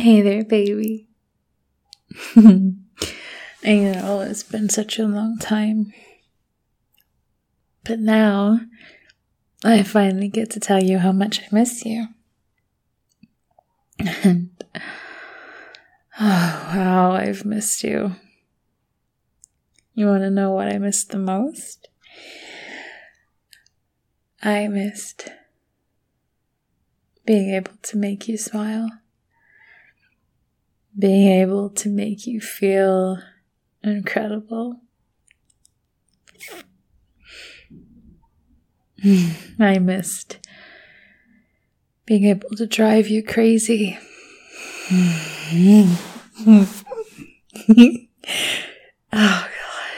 Hey there, baby. I know it's been such a long time. But now, I finally get to tell you how much I miss you. And, oh wow, I've missed you. You want to know what I missed the most? I missed being able to make you smile. Being able to make you feel incredible. I missed being able to drive you crazy. Oh God.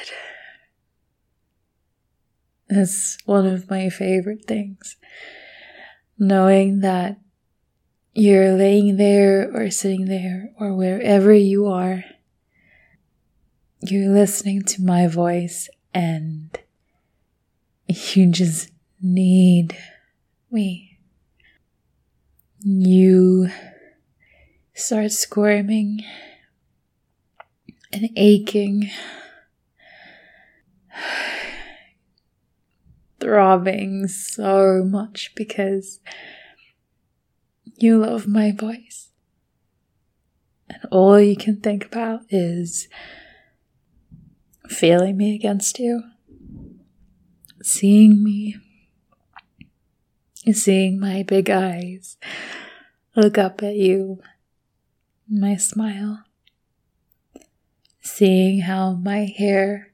It's one of my favorite things. Knowing that you're laying there or sitting there or wherever you are, you're listening to my voice and you just need me. You start squirming and aching, throbbing so much because you love my voice. And all you can think about is feeling me against you, seeing me, seeing my big eyes look up at you, my smile, seeing how my hair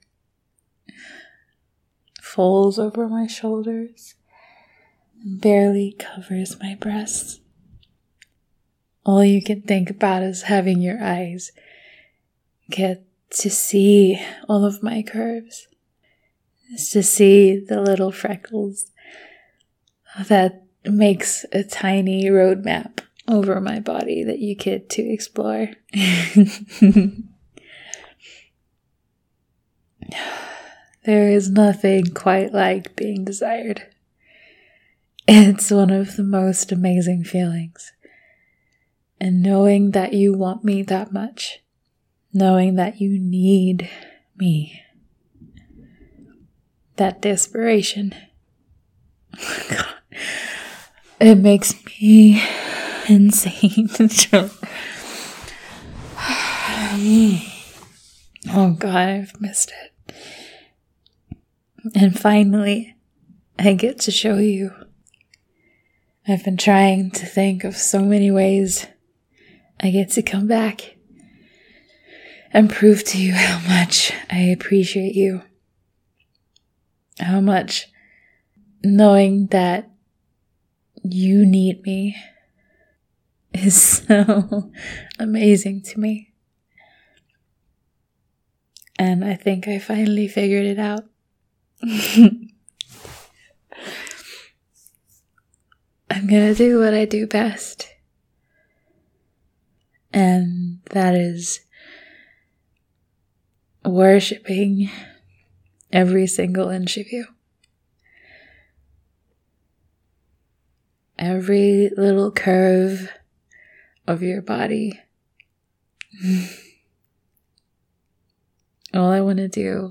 falls over my shoulders and barely covers my breasts. All you can think about is having your eyes get to see all of my curves, is to see the little freckles that makes a tiny roadmap over my body that you get to explore. There is nothing quite like being desired. It's one of the most amazing feelings. And knowing that you want me that much, knowing that you need me, that desperation, God, it makes me insane. Oh God, I've missed it. And finally, I get to show you. I've been trying to think of so many ways I get to come back and prove to you how much I appreciate you. How much knowing that you need me is so amazing to me. And I think I finally figured it out. I'm gonna do what I do best. And that is worshiping every single inch of you. Every little curve of your body. All I want to do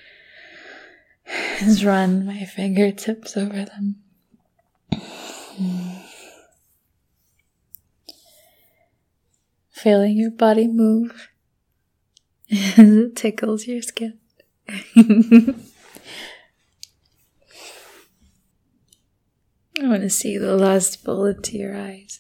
is run my fingertips over them. Feeling your body move as it tickles your skin. I want to see the last bullet to your eyes.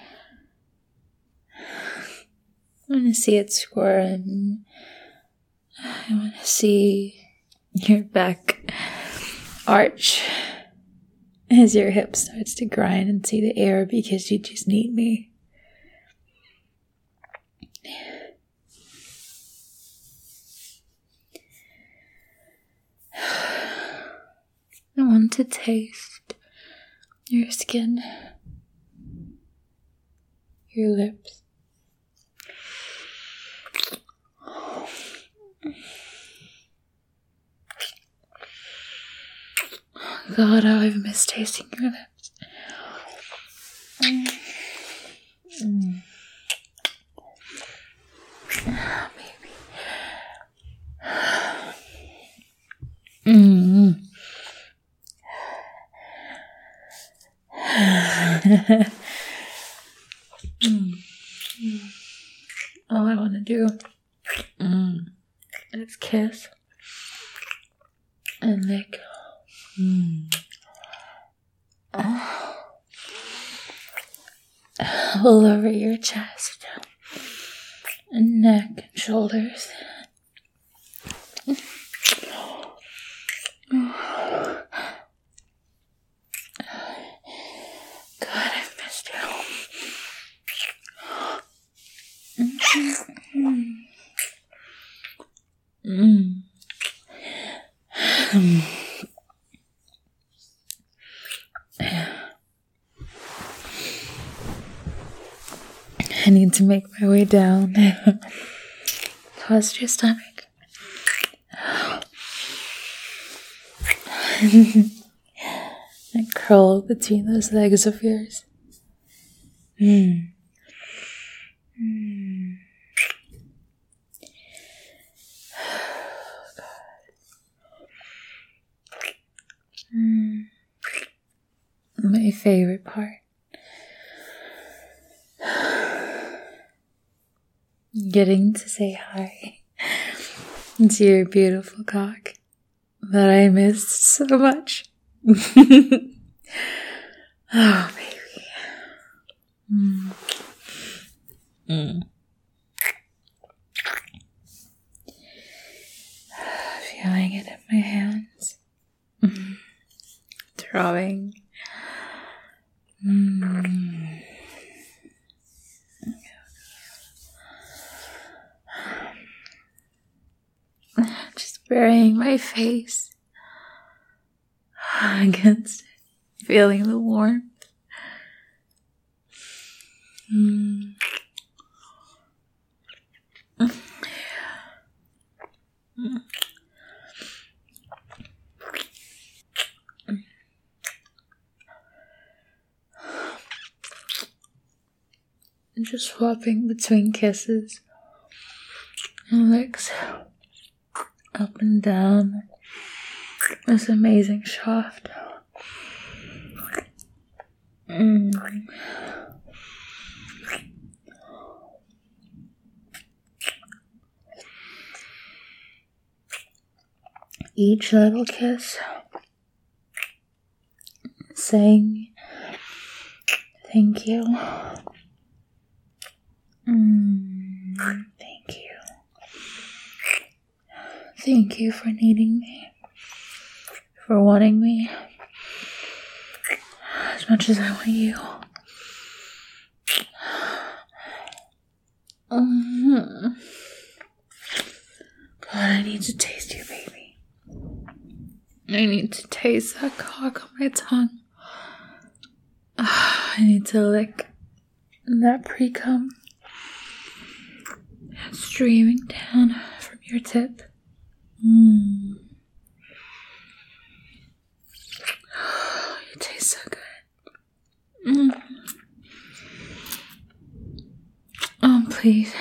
I want to see it squirm. I want to see your back arch as your hip starts to grind into the air because you just need me. I want to taste your skin, your lips. God, how I've missed tasting your lips. All I want to do is kiss and lick. All over your chest and neck and shoulders. God, I've missed you. I need to make my way down past your stomach. And curl between those legs of yours. My favorite part. Getting to say hi to your beautiful cock that I missed so much. Oh, baby. Feeling it in my hands. Throbbing. Just burying my face against it, feeling the warmth. And just swapping between kisses and licks up and down this amazing shaft. Each little kiss saying thank you. Thank you. Thank you for needing me, for wanting me as much as I want you. God, I need to taste you, baby. I need to taste that cock on my tongue. I need to lick that pre-cum streaming down from your tip. You taste so good. Oh, please.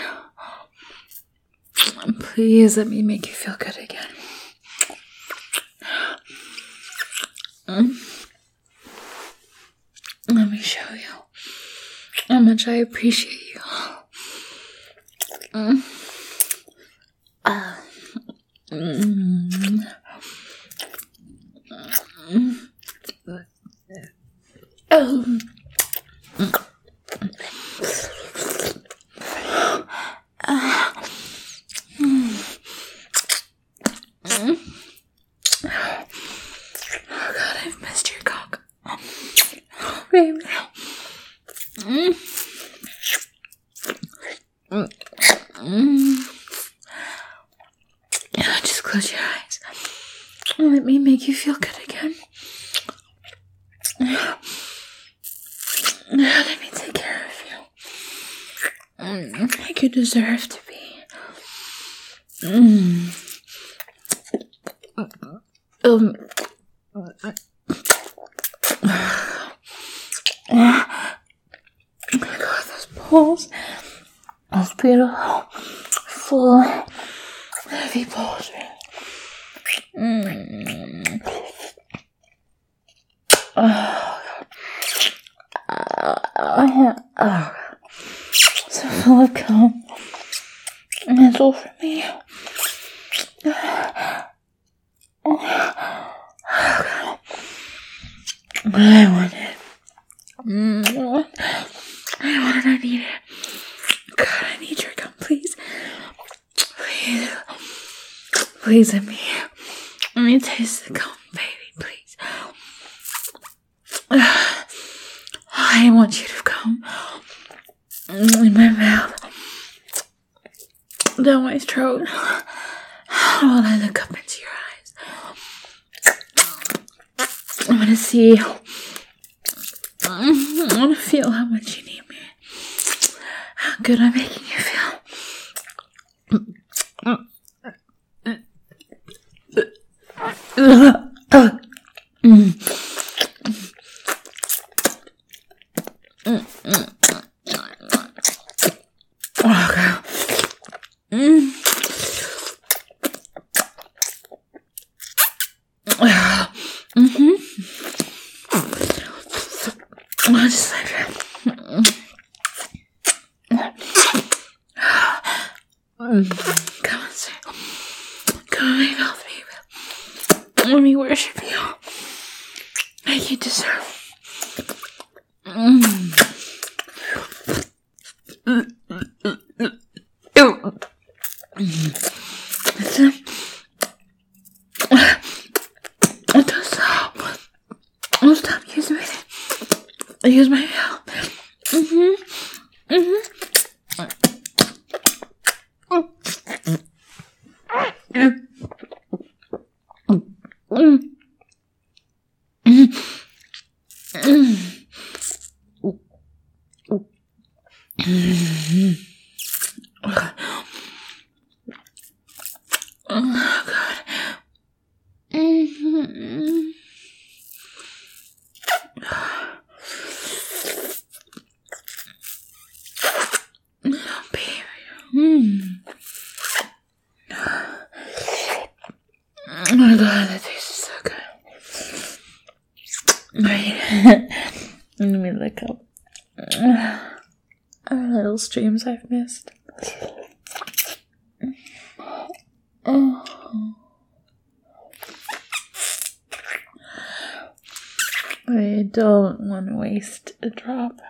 Please let me make you feel good again. Let me show you how much I appreciate you. Oh God, I've missed your cock. Baby. Just close your eyes. Let me make you feel good again. Let me take care of you. Like you deserve to be. Oh my God, those balls. Those beautiful, full, heavy balls. Oh God. so full of calm. And it's all for me. I want it. I want it, I need it. God, I need your gum, please. Please. Please let me taste the gum, baby, please. I want you to come in my mouth, down my throat, while I look up into your eyes. I want to see, I want to feel how much you need me, how good I'm making you feel. Oh, God. Just like that. Come on, sir. Come on, my mouth, baby. Let me worship you. Like you deserve. Don't stop using it. Use my mouth. Oh, God. Oh my God, that tastes so good. Right. Let me look up little streams I've missed. I don't want to waste a drop.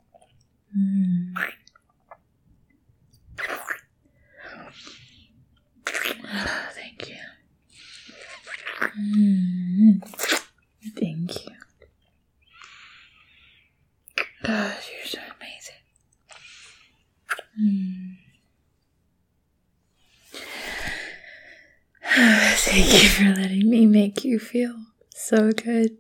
Thank you. Thank you. Gosh, you're so amazing. Thank you for letting me make you feel so good.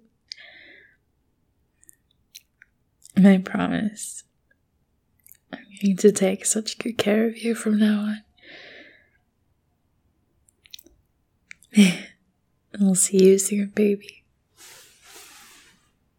And I promise I'm going to take such good care of you from now on. I'll see you soon, baby.